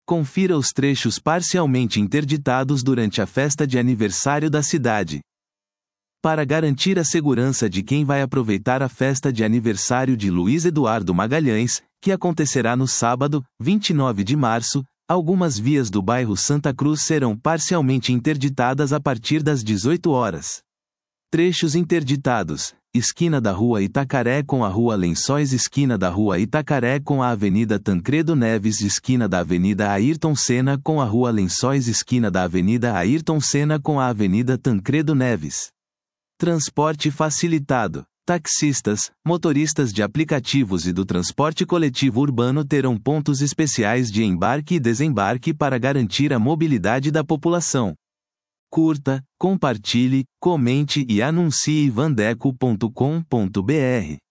Confira os trechos parcialmente interditados durante a festa de aniversário da cidade. Para garantir a segurança de quem vai aproveitar a festa de aniversário de Luiz Eduardo Magalhães, que acontecerá no sábado, 29 de março, algumas vias do bairro Santa Cruz serão parcialmente interditadas a partir das 18 horas. Trechos interditados: esquina da Rua Itacaré com a Rua Lençóis, esquina da Rua Itacaré com a Avenida Tancredo Neves, esquina da Avenida Ayrton Senna com a Rua Lençóis, esquina da Avenida Ayrton Senna com a Avenida Tancredo Neves. Transporte facilitado. Taxistas, motoristas de aplicativos e do transporte coletivo urbano terão pontos especiais de embarque e desembarque para garantir a mobilidade da população. Curta, compartilhe, comente e anuncie vandeco.com.br.